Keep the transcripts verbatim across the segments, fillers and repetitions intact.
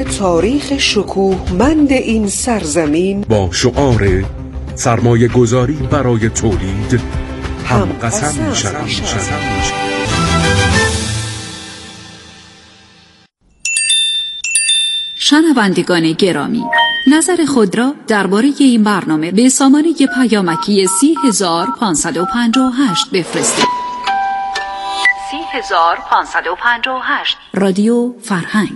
تاریخ شکوهمند این سرزمین با شعار سرمایه گذاری برای تولید هم قسم می‌شویم. شنوندگان گرامی، نظر خود را درباره این برنامه به سامانه پیامکی سی هزار پانصد و پنجاه و هشت بفرستید. سی هزار پانصد و پنجاه و هشت رادیو فرهنگ.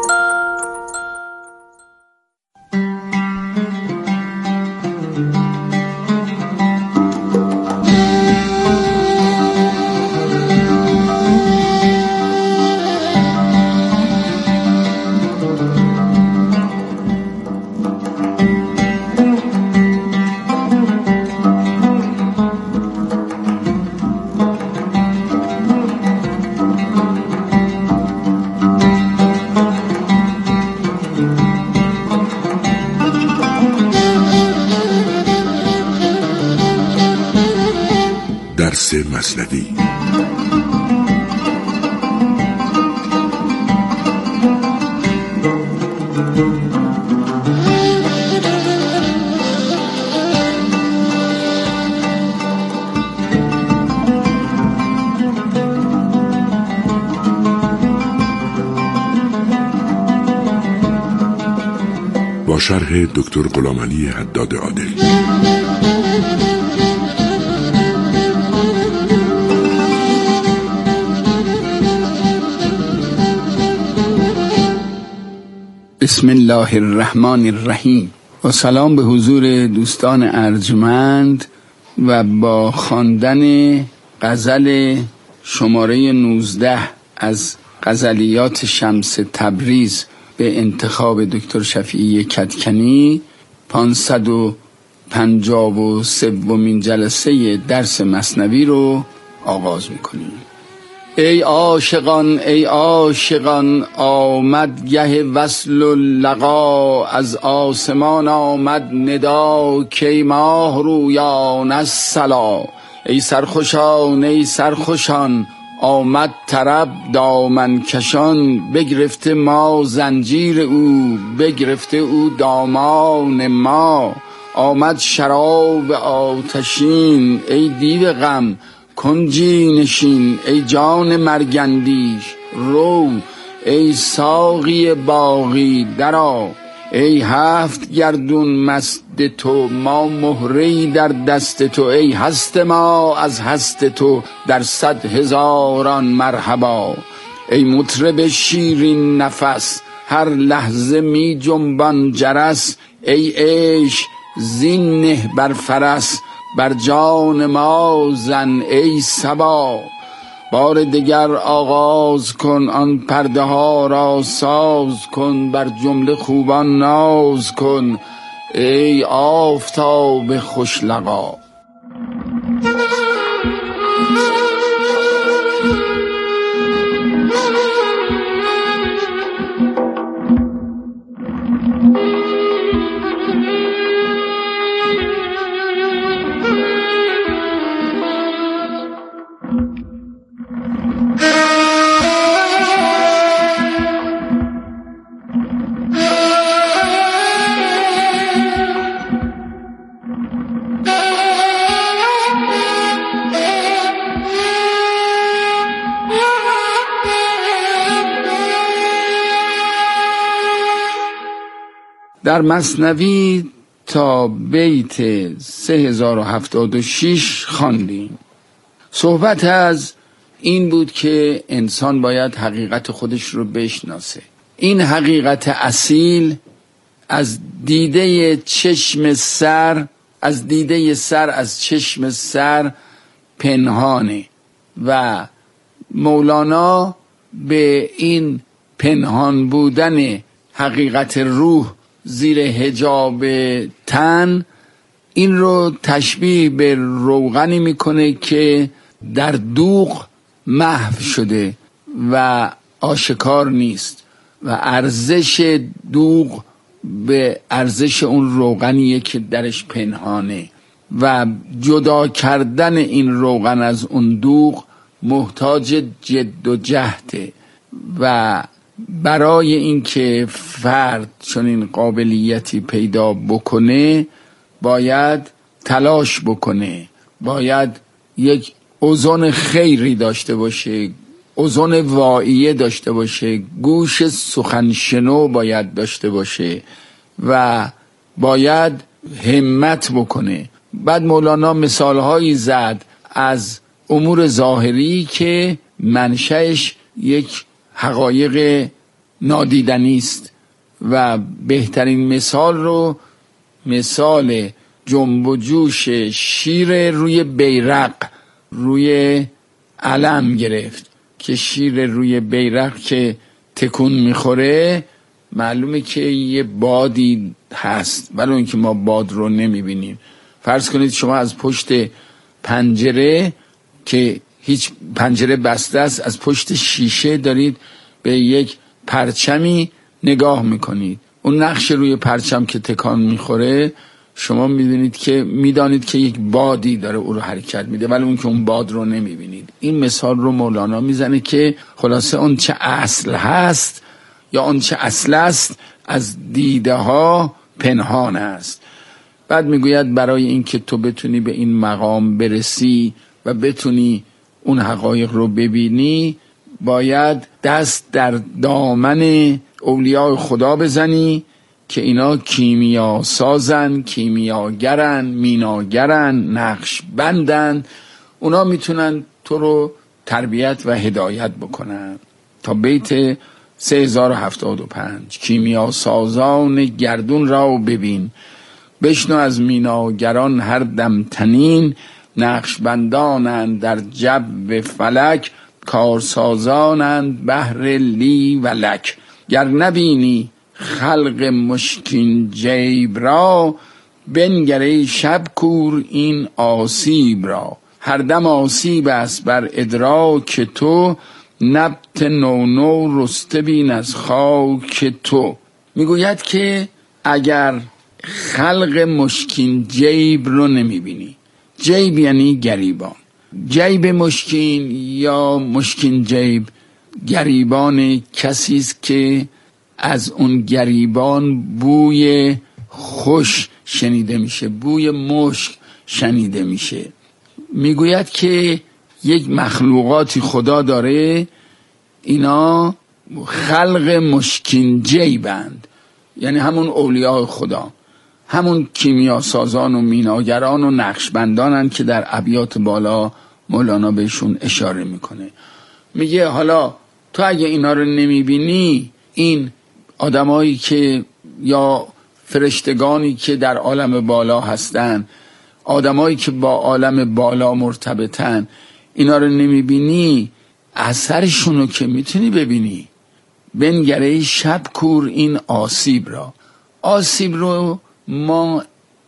درس مثنوی. با شرح دکتر غلامعلی حداد عادل. بسم الله الرحمن الرحیم و سلام به حضور دوستان ارجمند و با خواندن غزل شماره نوزده از غزلیات شمس تبریز به انتخاب دکتر شفیعی کدکنی پانصد و پنجاه و سومین جلسه درس مثنوی رو آغاز میکنیم. ای عاشقان ای عاشقان آمد گه وصل و لقا، از آسمان آمد ندا کی ماه رویان الصلا. ای سرخوشان ای سرخوشان آمد طرب دامن کشان، بگرفته ما زنجیر او بگرفته او دامان ما. آمد شراب آتشین ای دیو غم کنجی نشین، ای جان مرگندیش رو ای ساقی باقی درآ. ای هفت گردون مست تو ما مهره‌ای در دست تو، ای هست ما از هست تو در صد هزاران مرحبا. ای مطرب شیرین نفس هر لحظه می جنبان جرس، ای عشق زین نه بر فرس بر جان ما زن ای صبا. بار دگر آغاز کن آن پرده ها را ساز کن، بر جمله خوبان ناز کن ای آفتاب خوش لقا. در مثنوی تا بیت سه هزار و هفتاد و شش خواندیم. صحبت از این بود که انسان باید حقیقت خودش رو بشناسه. این حقیقت اصیل از دیده چشم سر از دیده سر از چشم سر پنهانه و مولانا به این پنهان بودن حقیقت روح زیر حجاب تن این رو تشبیه به روغنی میکنه که در دوغ محو شده و آشکار نیست و ارزش دوغ به ارزش اون روغنیه که درش پنهانه و جدا کردن این روغن از اون دوغ محتاج جد و جهده و برای اینکه فرد چنین قابلیتی پیدا بکنه باید تلاش بکنه، باید یک اذن خیری داشته باشه، اذن واعیه داشته باشه، گوش سخنشنو باید داشته باشه و باید همت بکنه. بعد مولانا مثالهایی زد از امور ظاهری که منشأش یک حقایق نادیدنی است و بهترین مثال رو مثال جنب و جوش شیر روی بیرق، روی علم گرفت که شیر روی بیرق که تکون میخوره معلومه که یه بادی هست ولی اون که ما باد رو نمیبینیم. فرض کنید شما از پشت پنجره که هیچ پنجره بسته است، از پشت شیشه دارید به یک پرچمی نگاه میکنید، اون نقش روی پرچم که تکان میخوره شما میدونید که میدانید که یک بادی داره او رو حرکت میده ولی اون که اون باد رو نمیبینید. این مثال رو مولانا میزنه که خلاصه اون چه اصل هست یا اون چه اصل است از دیده ها پنهان است. بعد میگوید برای اینکه تو بتونی به این مقام برسی و بتونی اون حقایق رو ببینی باید دست در دامن اولیاء خدا بزنی که اینا کیمیا سازن، کیمیاگرن، میناگرن، نقش بندن. اونا میتونن تو رو تربیت و هدایت بکنن. تا بیت سه هزار و هفتاد و پنج کیمیا سازان گردون را ببین، بشنو از میناگران هر دم تنین، نقش بندانند در جو فلک، کارسازانند بهر لی و لک. گر نبینی خلق مشکین جیب را، بنگره شب کور این آسیب را. هر دم آسیب است بر ادراک تو، نبت نو نو رسته بین از خاک تو. میگوید که اگر خلق مشکین جیب رو نمیبینی، جیب یعنی گریبان، جیب مشکین یا مشکین جیب گریبان کسی است که از اون گریبان بوی خوش شنیده میشه، بوی مشک شنیده میشه. میگوید که یک مخلوقاتی خدا داره اینا خلق مشکین جیبند، یعنی همون اولیاء خدا، همون کیمیاسازان و میناگران و نقشبندانند که در ابیات بالا مولانا بهشون اشاره میکنه. میگه حالا تو اگه اینا رو نمیبینی، این آدمایی که یا فرشتگانی که در عالم بالا هستن، آدمایی که با عالم بالا مرتبطن، اینا رو نمیبینی، اثرشون رو که میتونی ببینی. بنگره شب کور این آسیب را. آسیب رو ما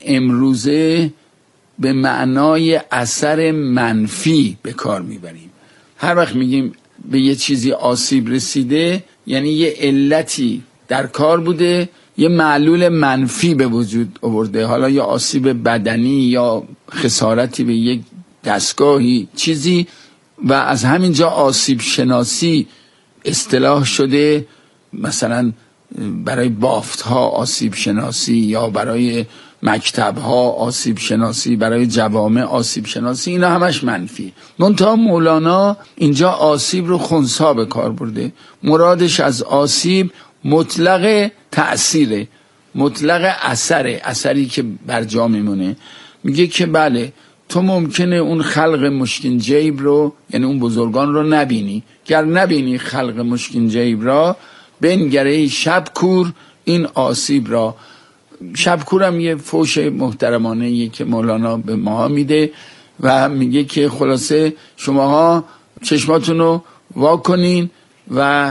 امروزه به معنای اثر منفی به کار میبریم. هر وقت میگیم به یه چیزی آسیب رسیده یعنی یه علتی در کار بوده، یه معلول منفی به وجود آورده، حالا یا آسیب بدنی یا خسارتی به یک دستگاهی چیزی، و از همینجا آسیب شناسی اصطلاح شده. مثلا برای بافت ها آسیب شناسی، یا برای مکتب ها آسیب شناسی، برای جوامع آسیب شناسی، اینا همش منفی. منتها مولانا اینجا آسیب رو خنثی به کار برده. مرادش از آسیب مطلق تأثیره، مطلق اثره، اثری که بر جا میمونه. میگه که بله تو ممکنه اون خلق مشکین جیب رو، یعنی اون بزرگان رو نبینی. گر نبینی خلق مشکین جیب را، بنگره شب کور این آسیب را. شب کورم یه فوش محترمانه که مولانا به ما میده و میگه که خلاصه شماها چشماتون رو وا کنین و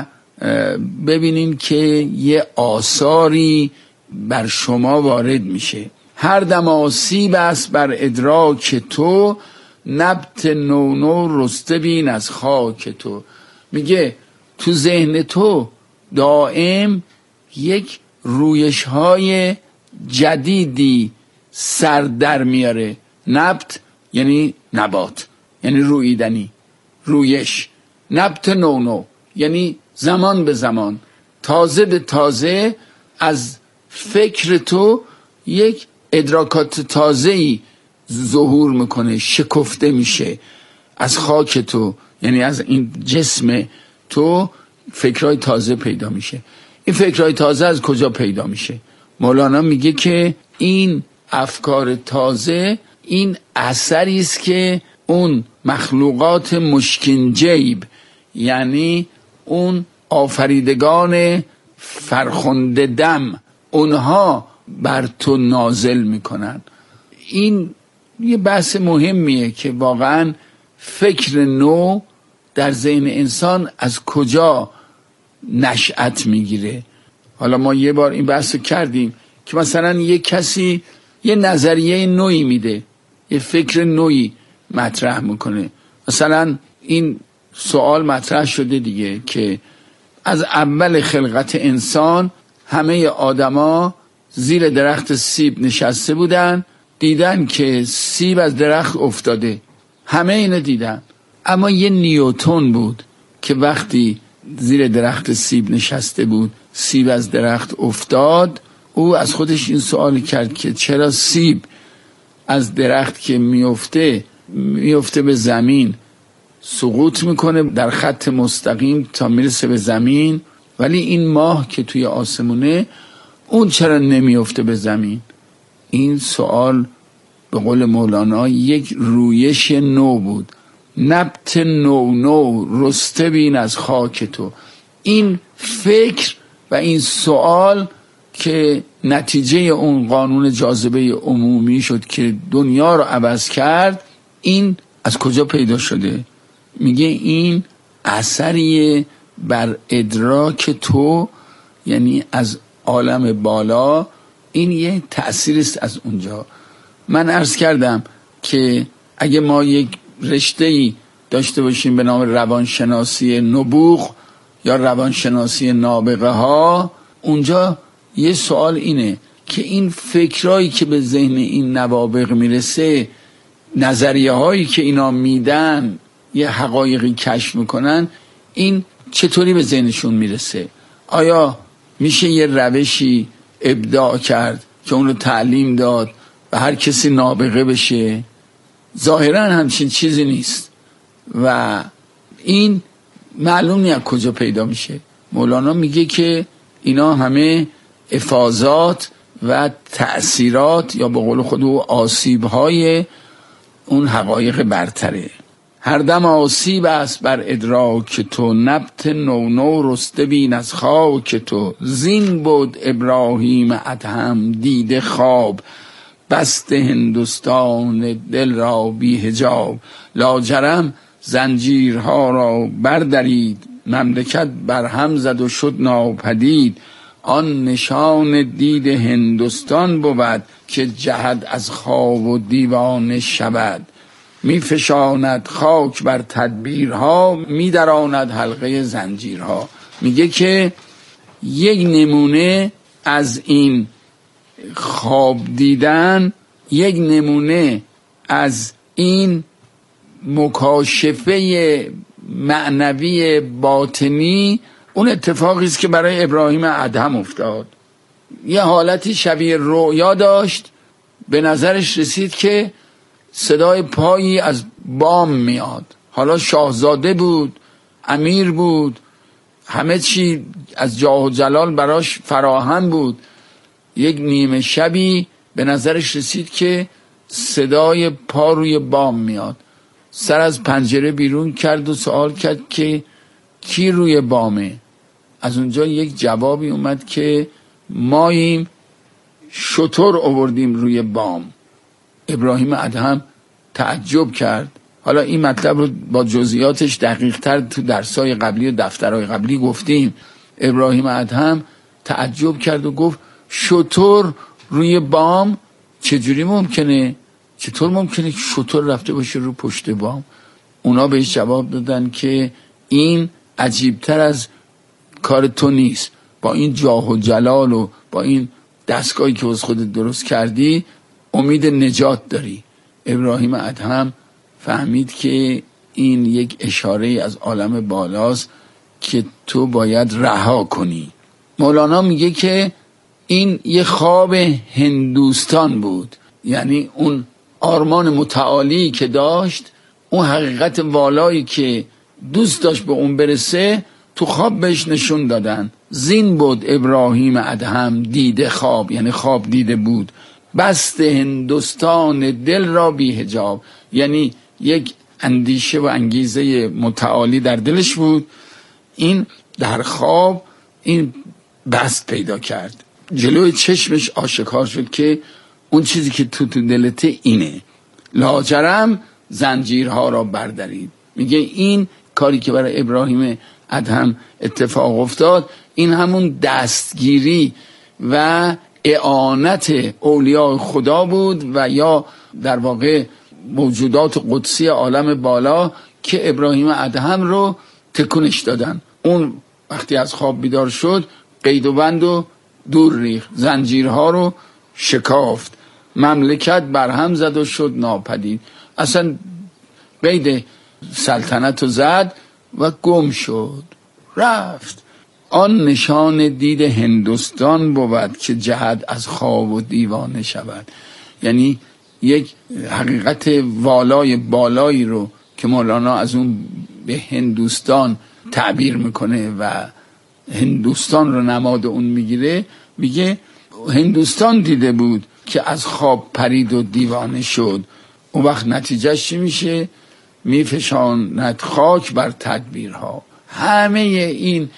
ببینین که یه آثاری بر شما وارد میشه. هر دم آسیب است بر ادراک تو، نبت نو نو رسته بین از خاک تو. میگه تو ذهن تو دائم یک رویش های جدیدی سر در میاره. نبت یعنی نبات، یعنی رویدنی، رویش. نبت نو نو یعنی زمان به زمان، تازه به تازه از فکر تو یک ادراکات تازه‌ای ظهور میکنه، شکفته میشه از خاک تو، یعنی از این جسم تو فکرهای تازه پیدا میشه. این فکرهای تازه از کجا پیدا میشه؟ مولانا میگه که این افکار تازه این اثری است که اون مخلوقات مشکین جیب، یعنی اون آفریدگان فرخنده دم، اونها بر تو نازل میکنن. این یه بحث مهمیه که واقعا فکر نو در ذهن انسان از کجا نشأت میگیره. حالا ما یه بار این بحث کردیم که مثلا یه کسی یه نظریه نوعی میده، یه فکر نوعی مطرح میکنه. مثلا این سوال مطرح شده دیگه که از اول خلقت انسان همه آدما زیر درخت سیب نشسته بودن، دیدن که سیب از درخت افتاده، همه اینو دیدن، اما یه نیوتن بود که وقتی زیر درخت سیب نشسته بود سیب از درخت افتاد، او از خودش این سوال کرد که چرا سیب از درخت که میفته میفته به زمین سقوط میکنه در خط مستقیم تا میرسه به زمین، ولی این ماه که توی آسمونه اون چرا نمیفته به زمین؟ این سوال به قول مولانا یک رویش نو بود. نبت نو نو رسته بین از خاک تو. این فکر و این سوال که نتیجه اون قانون جاذبه عمومی شد که دنیا رو عوض کرد، این از کجا پیدا شده؟ میگه این اثریه بر ادراک تو، یعنی از عالم بالا، این یه تأثیر است از اونجا. من عرض کردم که اگه ما یک رشته‌ای داشته باشیم به نام روانشناسی نبوغ یا روانشناسی نابغه ها، اونجا یه سوال اینه که این فکرایی که به ذهن این نوابغ میرسه، نظریه هایی که اینا میدن، یه حقایقی کشف میکنن، این چطوری به ذهنشون میرسه؟ آیا میشه یه روشی ابداع کرد که اون رو تعلیم داد و هر کسی نابغه بشه؟ ظاهرا همچین چیزی نیست و این معلوم نیست کجا پیدا میشه. مولانا میگه که اینا همه افاضات و تأثیرات یا به قول خود او آسیب‌های اون حقایق برتره. هر دم آسیب است بر ادراک تو، نبت نو نو رسته بین از خاک تو. زین بود ابراهیم ادهم دیده خواب، بست هندوستان دل را بی حجاب. لاجرم زنجیرها را بردرید، مملکت برهم زد و شد ناپدید. آن نشان دید هندوستان بود، که جهد از خواب و دیوانه شود. می فشاند خاک بر تدبیرها، می دراند حلقه زنجیرها. میگه که یک نمونه از این خواب دیدن، یک نمونه از این مکاشفه معنوی باطنی، اون اتفاقی است که برای ابراهیم ادهم افتاد. یه حالتی شبیه رؤیا داشت، به نظرش رسید که صدای پایی از بام میاد. حالا شاهزاده بود، امیر بود، همه چی از جاه و جلال براش فراهم بود. یک نیمه شبی به نظرش رسید که صدای پا روی بام میاد. سر از پنجره بیرون کرد و سوال کرد که کی روی بامه؟ از اونجا یک جوابی اومد که ماییم، شتر آوردیم روی بام. ابراهیم ادهم تعجب کرد. حالا این مطلب رو با جزئیاتش دقیق تر تو درسای قبلی و دفترهای قبلی گفتیم. ابراهیم ادهم تعجب کرد و گفت شتر روی بام؟ چجوری ممکنه؟ چطور ممکنه که شتر رفته باشه رو پشت بام؟ اونا بهش جواب دادن که این عجیبتر از کار تو نیست. با این جاه و جلال و با این دستگاهی که از خودت درست کردی امید نجات داری. ابراهیم ادهم فهمید که این یک اشاره از عالم بالاست که تو باید رها کنی. مولانا میگه که این یه خواب هندوستان بود، یعنی اون آرمان متعالی که داشت، اون حقیقت والایی که دوست داشت به اون برسه، تو خواب بهش نشون دادن. زین بود ابراهیم ادهم دیده خواب، یعنی خواب دیده بود. بست هندوستان دل را بی حجاب، یعنی یک اندیشه و انگیزه متعالی در دلش بود. این در خواب این بست پیدا کرد، جلوی چشمش آشکار شد که اون چیزی که تو تو دلته اینه. لاجرم زنجیرها را بردارید. میگه این کاری که برای ابراهیم ادهم اتفاق افتاد، این همون دستگیری و اعانت اولیاء خدا بود و یا در واقع موجودات قدسی عالم بالا که ابراهیم ادهم رو تکونش دادن. اون وقتی از خواب بیدار شد، قید و بند و دور ریخت، زنجیرها رو شکافت، مملکت برهم زد و شد ناپدید. اصلا قید سلطنت رو زد و گم شد، رفت. آن نشان دید هندوستان بود که جهد از خواب و دیوانه شود. یعنی یک حقیقت والای بالایی رو که مولانا از اون به هندوستان تعبیر میکنه و هندوستان رو نماد اون میگیره. میگه هندوستان دیده بود که از خواب پرید و دیوانه شد. اون وقت نتیجهش چی میشه؟ میفشاند خاک بر تدبیرها. همه این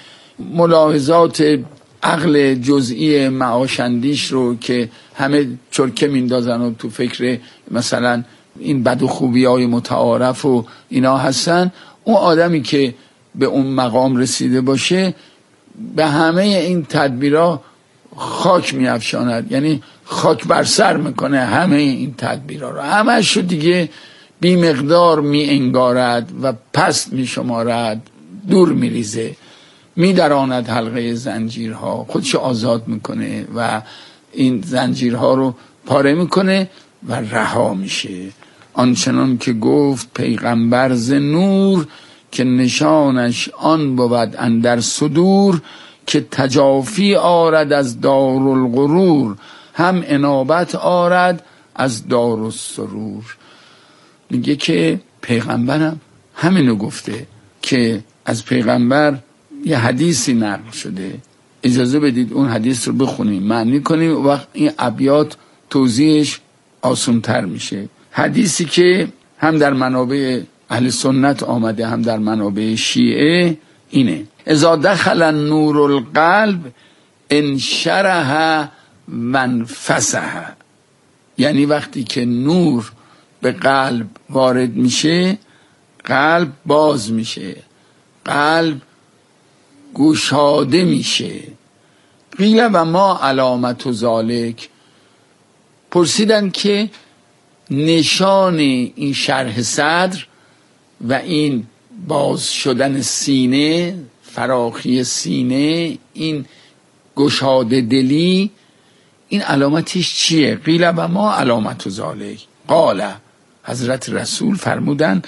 ملاحظات عقل جزئی معاشندیش رو که همه چرکه میندازن و تو فکر مثلا این بد و خوبی های متعارف و اینا هستن، اون آدمی که به اون مقام رسیده باشه به همه این تدبیرها خاک میافشاند، یعنی خاک بر سر میکنه همه این تدبیرها رو، همه‌اش رو دیگه بی مقدار می انگارد و پست می شمارد، دور می ریزه، می دراند حلقه زنجیرها، خودش آزاد میکنه و این زنجیرها رو پاره میکنه و رها میشه. آنچنان که گفت پیغمبر ز نور، که نشانش آن بود اندر صدور، که تجافی آرد از دارالغرور، هم انابت آرد از دارالسرور. میگه که پیغمبرم همینو گفته که از پیغمبر یه حدیثی نقل شده. اجازه بدید اون حدیث رو بخونیم، معنی کنیم، و وقت این ابیات توضیحش آسان‌تر میشه. حدیثی که هم در منابع اهل سنت آمده هم در منابع شیعه اینه: اذا دخل النور القلب انشرح وانفسح. یعنی وقتی که نور به قلب وارد میشه، قلب باز میشه، قلب گشاده میشه. قیل و ما علامت و ذالک. پرسیدن که نشان این شرح صدر و این باز شدن سینه، فراخی سینه، این گشاده دلی، این علامتش چیه؟ قیل و ما علامت و ذالک. قال، حضرت رسول فرمودن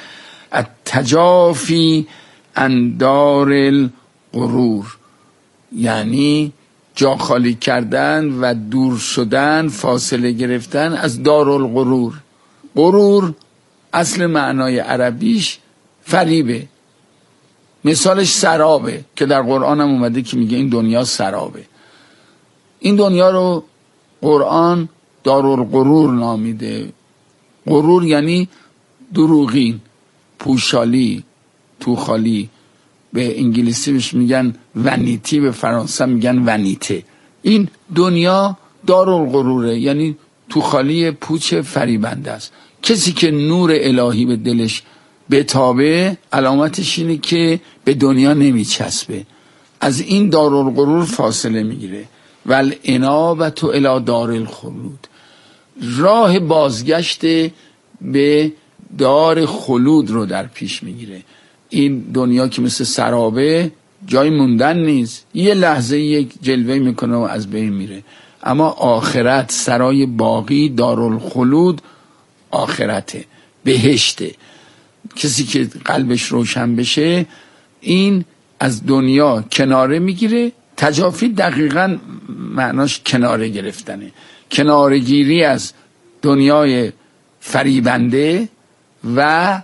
التجافی عن دار الغرور، یعنی جا خالی کردن و دور شدن، فاصله گرفتن از دارالغرور. غرور اصل معنای عربیش فریبه، مثالش سرابه که در قرآن هم اومده که میگه این دنیا سرابه. این دنیا رو قرآن دارالغرور نامیده. غرور یعنی دروغین، پوشالی، توخالی. به انگلیسی بهش میگن ونیتی، به فرانسه میگن ونیته. این دنیا دارالغروره، یعنی توخالی، پوچ، فریبنده است. کسی که نور الهی به دلش بتابه، علامتش اینه که به دنیا نمیچسبه، از این دارالغرور فاصله میگیره. والانابة الی دار الخلود، راه بازگشت به دار خلود رو در پیش میگیره. این دنیا که مثل سرابه جای موندن نیست، یه لحظه یک جلوه میکنه و از بین میره. اما آخرت، سرای باقی، دارالخلود آخرته، بهشته. کسی که قلبش روشن بشه این از دنیا کناره میگیره. تجافی دقیقاً معناش کناره گرفتنه، کناره گیری از دنیای فریبنده و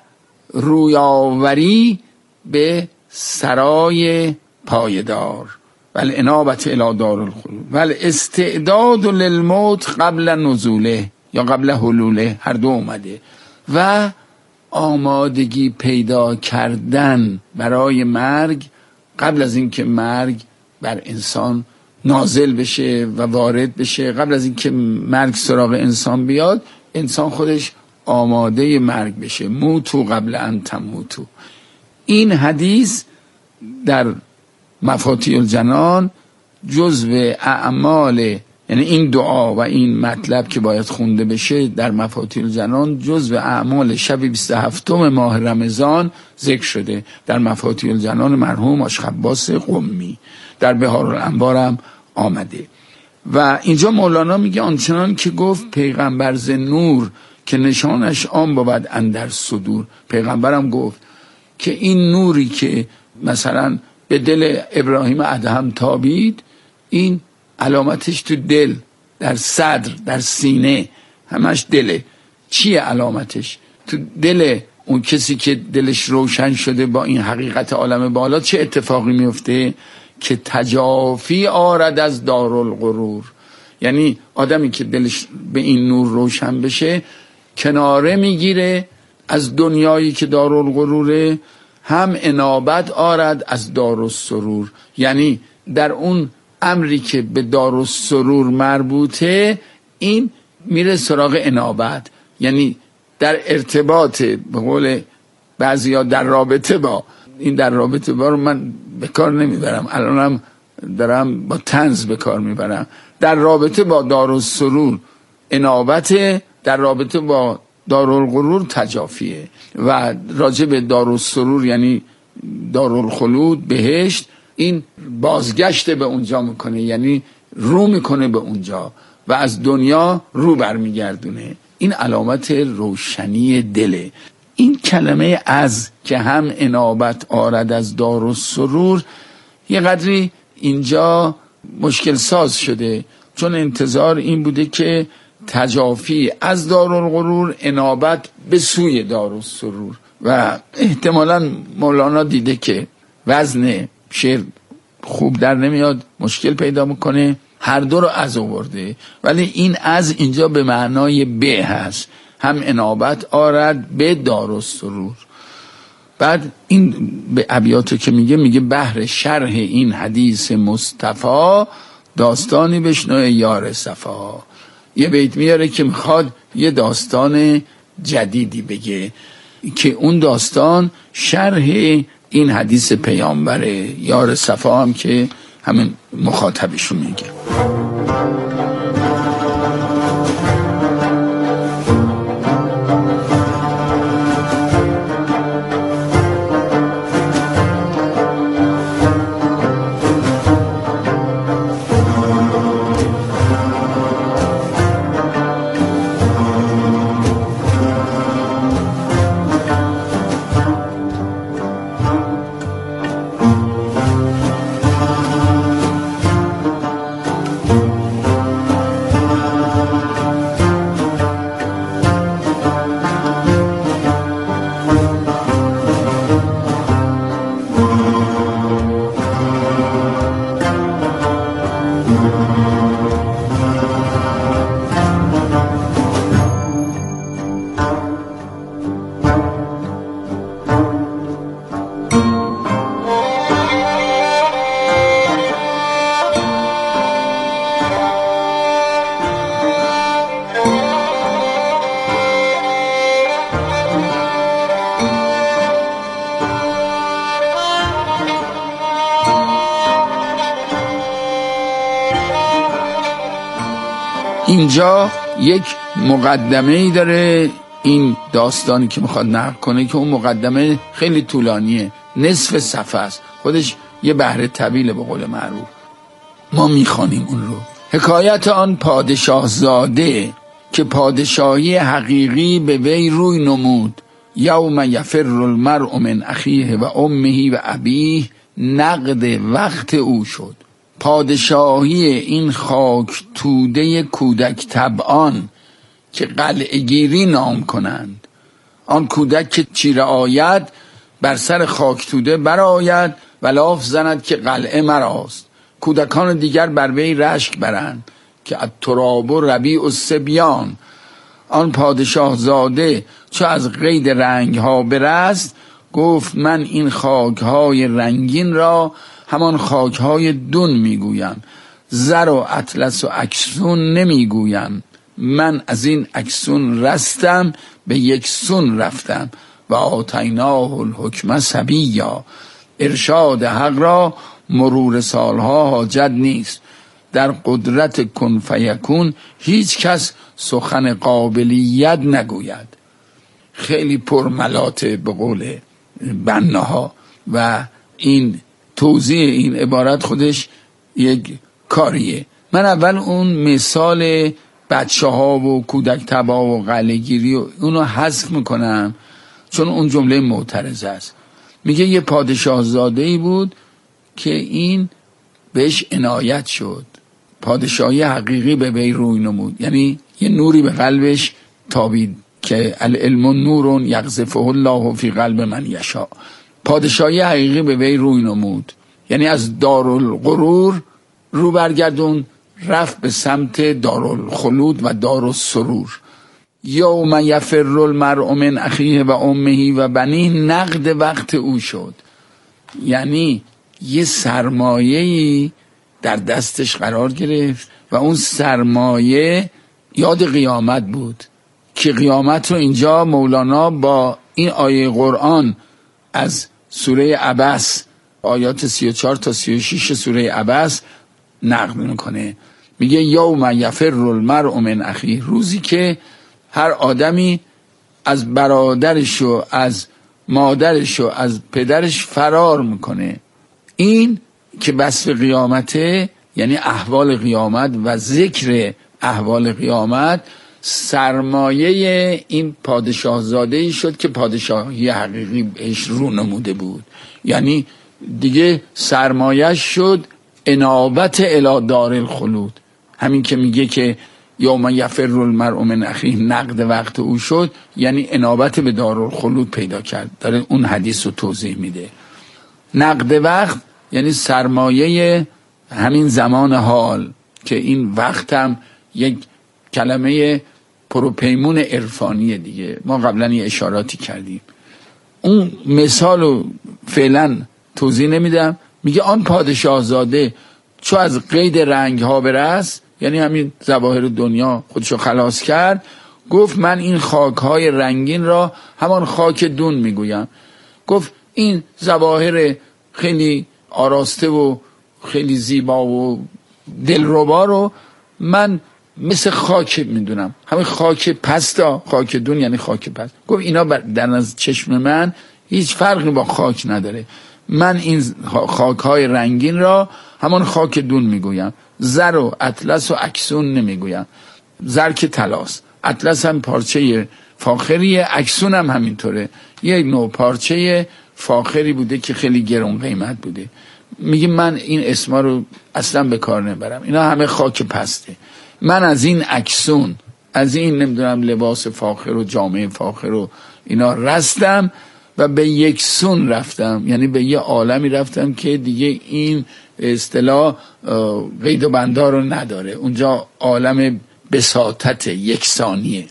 رویاوری به سرای پایدار. ولی انابت الی دار الخلود ولی استعداد للموت قبل نزوله یا قبل حلوله، هر دو اومده. و آمادگی پیدا کردن برای مرگ قبل از اینکه مرگ بر انسان نازل بشه و وارد بشه، قبل از اینکه مرگ سراغ انسان بیاد، انسان خودش آماده مرگ بشه. موتو قبل ان تموتو. این حدیث در مفاتیح الجنان جزو اعمال، یعنی این دعا و این مطلب که باید خونده بشه در مفاتیح الجنان جزو اعمال شب بیست و هفتم ماه رمضان ذکر شده در مفاتیح الجنان مرحوم آشق عباس قمی، در بهار الانوار هم آمده. و اینجا مولانا میگه آنچنان که گفت پیغمبر ز نور که نشانش آن بود اندر صدور. پیغمبرم گفت که این نوری که مثلا به دل ابراهیم ادهم تابید، این علامتش تو دل، در صدر، در سینه، همش دله. چیه علامتش؟ تو دل اون کسی که دلش روشن شده با این حقیقت عالم بالا چه اتفاقی میفته؟ که تجافی آرد از دارالغرور. یعنی آدمی که دلش به این نور روشن بشه کناره میگیره از دنیایی که دارالغروره، هم انابت آرد از دارالسرور. یعنی در اون امری که به دارالسرور مربوطه این میره سراغ انابت، یعنی در ارتباط، به قول بعضیا در رابطه با، این در رابطه با رو من به کار نمیبرم، الانم دارم با طنز به کار میبرم. در رابطه با دارالسرور انابت، در رابطه با دارالغرور تجافیه. و راجع به دارالسرور یعنی دارالخلود، بهشت، این بازگشت به اونجا میکنه، یعنی رو میکنه به اونجا و از دنیا رو برمیگردونه. این علامت روشنی دله. این کلمه از که هم انابت آرد از دارالسرور یه قدری اینجا مشکل ساز شده، چون انتظار این بوده که تجافی از دارالغرور انابت به سوی دارالسرور. و احتمالاً مولانا دیده که وزن شعر خوب در نمیاد، مشکل پیدا میکنه، هر دو رو از آورده. ولی این از اینجا به معنای به هست، هم انابت آرد به دارالسرور. بعد این به ابیاتو که میگه میگه بهر شرح این حدیث مصطفی داستانی بشنو یار صفا. یه بیت میاره که میخواد یه داستان جدیدی بگه که اون داستان شرح این حدیث پیامبره. یار صفا هم که همین مخاطبشو میگه. اینجا یک مقدمه‌ای داره این داستانی که میخواد نقل کنه که اون مقدمه خیلی طولانیه، نصف صفحه است، خودش یه بحر طویله به قول معروف. ما میخوانیم اون رو. حکایت آن پادشاه زاده که پادشاهی حقیقی به وی روی نمود. یوم یفر المرء من اخیه و امه و ابیه نقد وقت او شد. پادشاهی این خاک توده کودک طبعان که قلعه گیری نام کنند، آن کودک که چیره آید بر سر خاک توده برآید و لاف زند که قلعه مراست. کودکان دیگر بر وی رشک برند که التراب ربیع الصبیان. آن پادشاه زاده چو از قید رنگ ها برست، گفت من این خاک های رنگین را همان خاک های دون میگویم. زر و اطلس و اکسون نمیگویم، من از این اکسون رستم به یک سون رفتم. و آتیناه الحکم صبیا. ارشاد حق را مرور سالها حاجت نیست، در قدرت کن فیکون هیچ کس سخن قابلیت نگوید. خیلی پرملاته به قول بناها و این توضیح این عبارت خودش یک کاریه. من اول اون مثال بچه ها و کودک تبا و قلعه‌گیری و اونو حذف میکنم چون اون جمله معترض است. میگه یه پادشاه زاده‌ای بود که این بهش عنایت شد، پادشاهی حقیقی به وی روی نمود، یعنی یه نوری به قلبش تابید که العلم نور یقذفه الله فی قلب من یشاء. پادشاهی حقیقی به وی روی نمود، یعنی از دارالغرور رو برگردون، رفت به سمت دارالخلود و دارالسرور. یوم یفر المرء من اخیه و امه و بنیه، نقد وقت او شد. یعنی یه سرمایه‌ای در دستش قرار گرفت و اون سرمایه یاد قیامت بود که قیامت رو اینجا مولانا با این آیه قرآن از سوره عبس آیات سی و چهار تا سی و شش سوره عبس نقل میکنه. میگه یوم یفر المرء من اخیه، روزی که هر آدمی از برادرش و از مادرش و از پدرش فرار میکنه. این که وصف قیامته، یعنی احوال قیامت و ذکر احوال قیامت، سرمایه این پادشاه زاده‌ای شد که پادشاهی حقیقی بهش رو نموده بود. یعنی دیگه سرمایه شد انابت الی دار الخلود. همین که میگه که یوم یفر المرء من اخیه نقد وقت او شد، یعنی انابت به دارالخلود پیدا کرد. داره اون حدیث رو توضیح میده. نقد وقت یعنی سرمایه همین زمان حال، که این وقت هم یک کلمه پروپیمون عرفانیه دیگه. ما قبلا یه اشاراتی کردیم. اون مثال رو فعلا توضیح نمیدم. میگه آن پادشاه زاده چو از قید رنگ ها برست، یعنی همین ظواهر دنیا خودشو خلاص کرد، گفت من این خاک های رنگین را همان خاک دون میگویم. گفت این ظواهر خیلی آراسته و خیلی زیبا و دلربا رو من مثل خاک میدونم، همین خاک پستا، خاک دون یعنی خاک پست. گفت اینا در از چشم من هیچ فرقی با خاک نداره. من این خاک های رنگین را همان خاک دون میگویم. زر و اطلس و اکسون نمیگویم. زر که طلاست، اطلس هم پارچه فاخریه، اکسون هم همینطوره، یه نوع پارچه فاخری بوده که خیلی گران قیمت بوده. میگه من این اسما رو اصلا به کار نبرم، اینا همه خاک پسته. من از این اکسون، از این نمیدونم لباس فاخر و جامعه فاخر و اینا رستم و به یک سون رفتم، یعنی به یه عالمی رفتم که دیگه این اصطلاح قید و بندار رو نداره. اونجا عالم بساطت یکسانیه.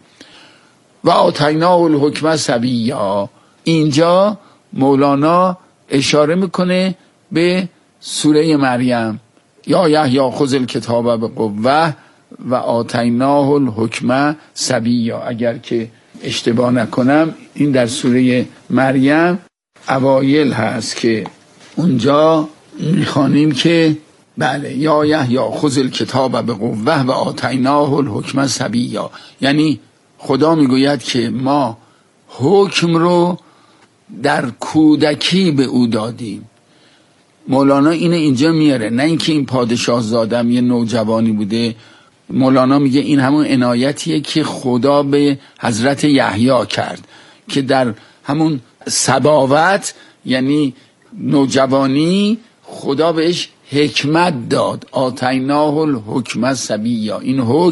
و آتیناه الحکم صبیا. اینجا مولانا اشاره میکنه به سوره مریم، یا یحیی خذ الکتاب بقوة و آتیناه الحکم صبیا. اگر که اشتباه نکنم این در سوره مریم اوایل هست که اونجا میخوانیم که بله یا یحیی خذ الکتاب بقوة و آتیناه الحکم صبیا، یعنی خدا میگوید که ما حکم رو در کودکی به او دادیم. مولانا اینه اینجا میاره، نه اینکه این پادشاه زادم یه نوجوانی بوده. مولانا میگه این همون عنایتیه که خدا به حضرت یحیی کرد که در همون صباوت، یعنی نوجوانی خدا بهش حکمت داد. آتیناه الحکمت صبیا. این حکم